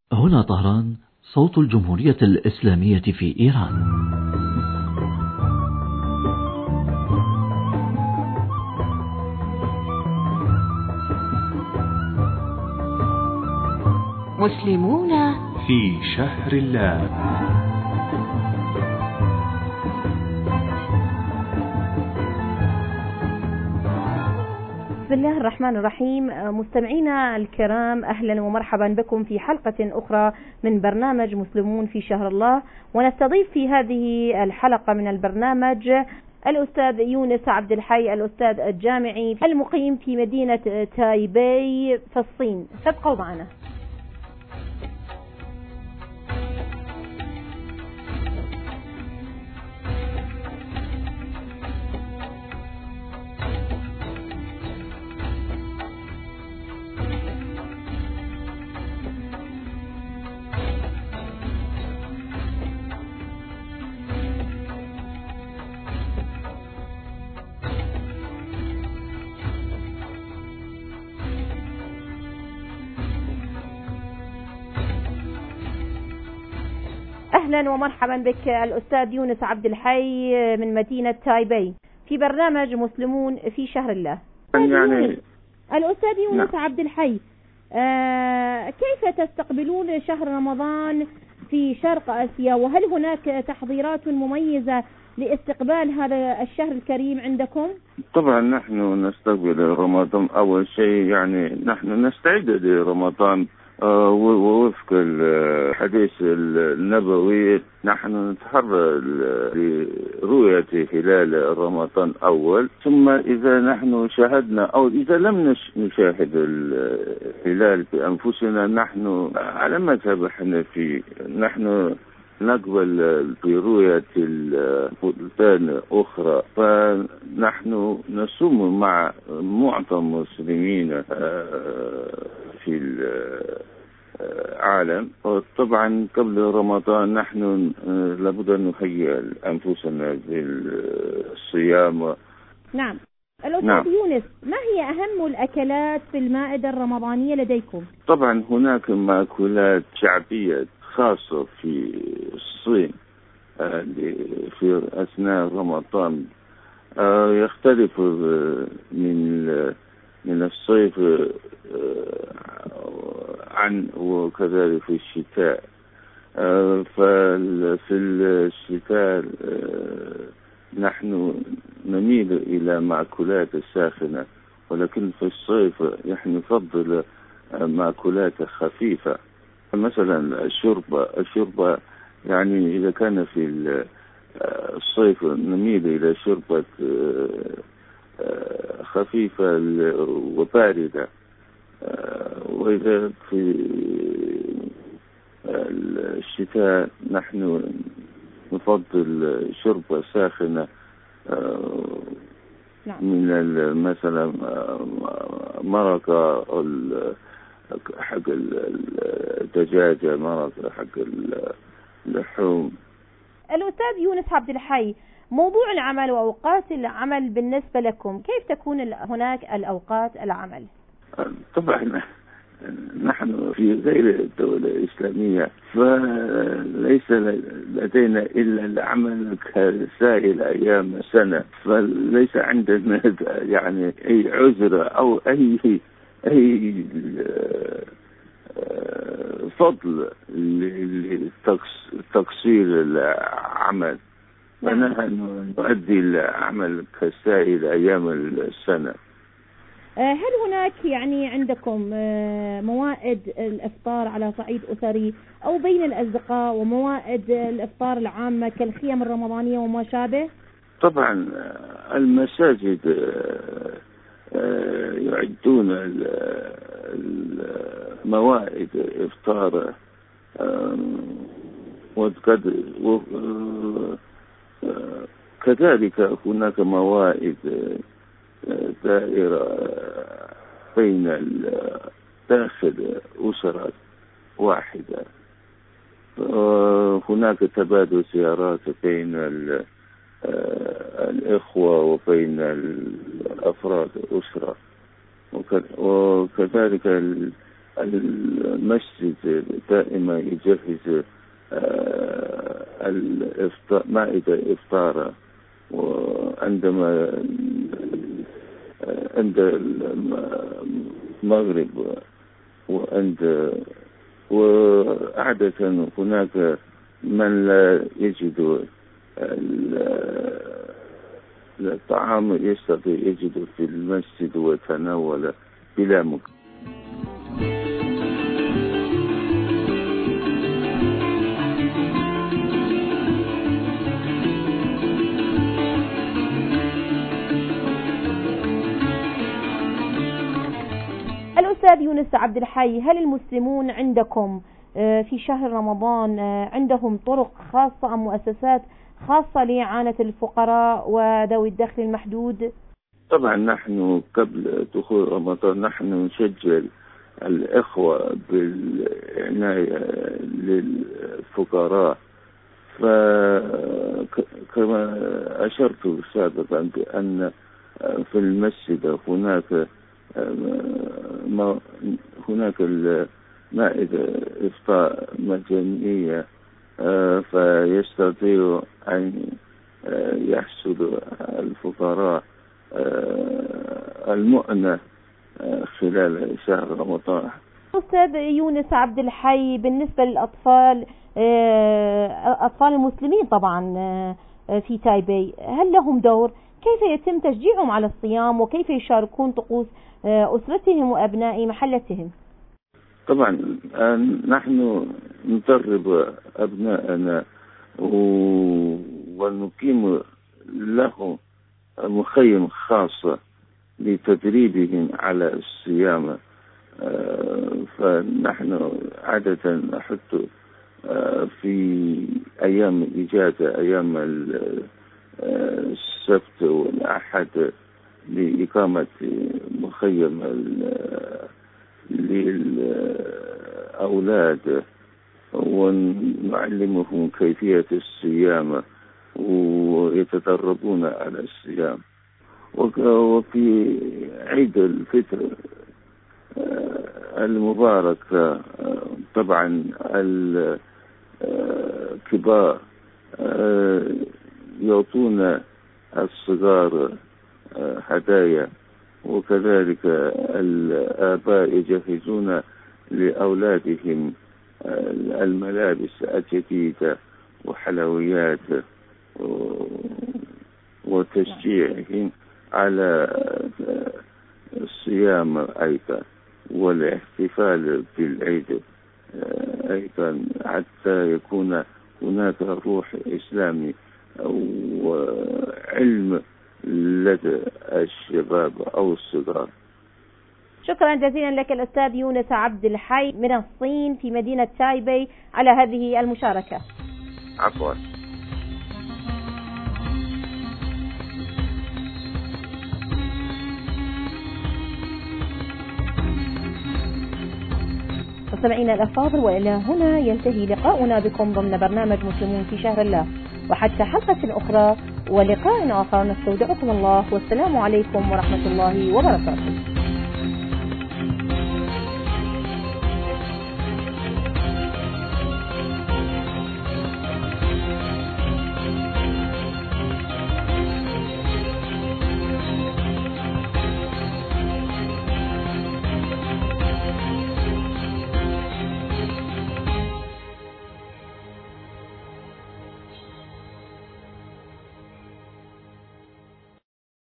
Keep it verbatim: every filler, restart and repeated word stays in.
هنا طهران، صوت الجمهورية الإسلامية في إيران. مسلمون في شهر الله. بسم الله الرحمن الرحيم. مستمعينا الكرام، أهلا ومرحبا بكم في حلقة أخرى من برنامج مسلمون في شهر الله. ونستضيف في هذه الحلقة من البرنامج الأستاذ يونس عبد الحي، الأستاذ الجامعي المقيم في مدينة تايبي في الصين. تبقوا معنا. أهلا ومرحبا بك الأستاذ يونس عبد الحي من مدينة تايبي في برنامج مسلمون في شهر الله. يعني الأستاذ يونس نعم. عبد الحي، آه كيف تستقبلون شهر رمضان في شرق آسيا؟ وهل هناك تحضيرات مميزة لاستقبال هذا الشهر الكريم عندكم؟ طبعا نحن نستقبل رمضان. أول شيء يعني نحن نستعد لرمضان آه ووفق الحديث النبوي. نحن نتحرى لرؤية هلال رمضان أول، ثم إذا نحن شاهدنا أو إذا لم نشاهد الهلال بأنفسنا، نحن على مذهب الحنفي نحن نقبل برؤية البلدان أخرى، فنحن نصوم مع معظم المسلمين في العالم. وطبعا قبل رمضان نحن لابد أن نهيئ أنفسنا بالصيام. نعم. الأستاذ نعم. يونس، ما هي أهم الأكلات في المائدة الرمضانية لديكم؟ طبعا هناك مأكولات شعبية خاصة في الصين في أثناء رمضان، يختلف من من الصيف عن وكذلك في الشتاء. ففي الشتاء نحن نميل إلى مأكولات ساخنة، ولكن في الصيف نحن نفضل مأكولات خفيفة. مثلا الشوربة الشوربة يعني إذا كان في الصيف نميل إلى شوربة خفيفة وباردة، وإذا في الشتاء نحن نفضل شوربة ساخنة من مثلا مرقة حق الدجاجة، مرقة حق اللحوم. الأستاذ يونس عبد الحي، موضوع العمل وأوقات العمل بالنسبة لكم، كيف تكون هناك الأوقات العمل؟ طبعا نحن في غير الدولة الإسلامية فليس لدينا إلا العمل كسائر أيام السنة، فليس عندنا يعني أي عذر أو أي أي فضل لتقصير العمل، فنحن نؤدي العمل كسائر أيام السنة. هل هناك يعني عندكم موائد الإفطار على صعيد أسري أو بين الأصدقاء، وموائد الإفطار العامة كالخيام الرمضانية وما شابه؟ طبعا المساجد يعدون الموائد إفطار، كذلك هناك موائد دائرة بين داخل أسرة واحدة. هناك تبادل زيارات بين الإخوة وبين الأفراد الأسرة، وكذلك المسجد دائما يجهز الإفطار مائدة إفطار، وعندما عند المغرب وعند وعادة هناك من لا يجد الطعام يستطيع يجد في المسجد ويتناول بلا مكلف. الأستاذ يونس عبد الحي، هل المسلمون عندكم في شهر رمضان عندهم طرق خاصة أم مؤسسات خاصة لإعانة الفقراء وذوي الدخل المحدود؟ طبعا نحن قبل دخول رمضان نحن نشجع الإخوة بالعناية للفقراء، فكما أشرت سابقا بأن في المسجد هناك هناك المائدة إفطار مجانية، فيستطيع أن يحصل الفقراء المؤنة خلال شهر رمضان. أستاذ يونس عبد الحي، بالنسبة للأطفال أطفال المسلمين طبعا في تايبي، هل لهم دور؟ كيف يتم تشجيعهم على الصيام وكيف يشاركون طقوس أسرتهم وأبناء محلتهم؟ طبعا نحن ندرب أبناءنا ونقيم لهم مخيم خاصة لتدريبهم على الصيام، فنحن عادة نحط في أيام الإجازة أيام السبت والأحد لإقامة مخيم للأولاد ونعلمهم كيفية الصيام ويتدربون على الصيام. وفي عيد الفطر المبارك طبعا الكبار يعطون الصغار هدايا، وكذلك الآباء يجهزون لأولادهم الملابس الجديدة وحلويات وتشجيعهم على الصيام أيضا والاحتفال بالعيد أيضا، حتى يكون هناك روح إسلامي وعلم لدى الشباب أو الصغار. شكرا جزيلا لك الأستاذ يونس عبد الحي من الصين في مدينة تايبي على هذه المشاركة. عفوا. مستمعينا الأفاضل، وإلى هنا ينتهي لقاؤنا بكم ضمن برنامج مسلمون في شهر الله، وحتى حلقة أخرى ولقاء آخر نستودعكم الله، والسلام عليكم ورحمة الله وبركاته.